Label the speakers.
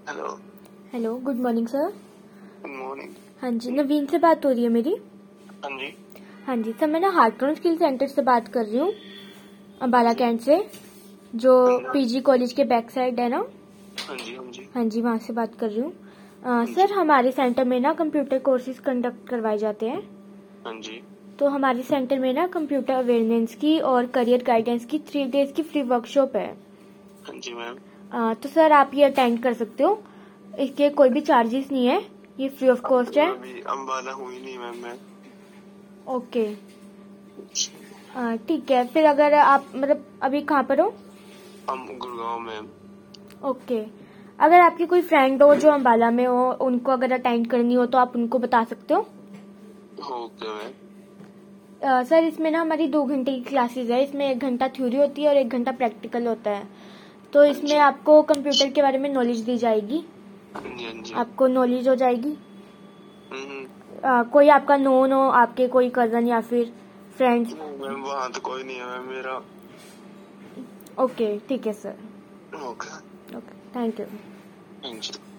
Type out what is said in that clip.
Speaker 1: Hello.
Speaker 2: Hello, good morning sir.
Speaker 1: Good morning.
Speaker 2: हाँ जी, नवीन से बात हो रही है मेरी?
Speaker 1: हाँ जी।
Speaker 2: हाँ जी सर, मैं ना हार्टकॉन स्किल सेंटर से बात कर रही हूँ, अम्बाला कैंट से, जो पीजी कॉलेज के बैक साइड है ना।
Speaker 1: हाँ जी हाँ जी।
Speaker 2: हाँ जी, वहाँ से बात कर रही हूँ। सर, हमारे सेंटर में ना कंप्यूटर कोर्सेज कंडक्ट करवाए जाते हैं।
Speaker 1: हाँ जी।
Speaker 2: तो हमारे सेंटर में ना कंप्यूटर अवेयरनेस की और करियर गाइडेंस की 3 डेज की फ्री वर्कशॉप है।
Speaker 1: हाँ जी मैम।
Speaker 2: तो सर, आप ये अटेंड कर सकते हो। इसके कोई भी चार्जेस नहीं है, ये फ्री ऑफ कॉस्ट है।
Speaker 1: अभी अम्बाला हुई नहीं मैम मैं।
Speaker 2: ओके, ठीक है। फिर अगर आप मतलब अभी कहाँ पर हो?
Speaker 1: हम गुड़गांव मैम।
Speaker 2: ओके, अगर आपकी कोई फ्रेंड हो जो अम्बाला में हो, उनको अगर अटेंड करनी हो तो आप उनको बता सकते हो।
Speaker 1: Okay ma'am.
Speaker 2: सर, इसमें ना हमारी 2 घंटे की क्लासेस है। इसमें 1 घंटा थ्योरी होती है और 1 घंटा प्रैक्टिकल होता है। तो इसमें आपको कंप्यूटर के बारे में नॉलेज दी जाएगी,
Speaker 1: हाँ जी हाँ जी।
Speaker 2: आपको नॉलेज हो जाएगी।
Speaker 1: हम्म।
Speaker 2: कोई आपका नोन हो, आपके कोई कजन या फिर फ्रेंड्स?
Speaker 1: मैम वहाँ तो कोई नहीं है मैम मेरा।
Speaker 2: ओके, ठीक है sir.
Speaker 1: Okay.
Speaker 2: Okay, thank you.
Speaker 1: Thank you.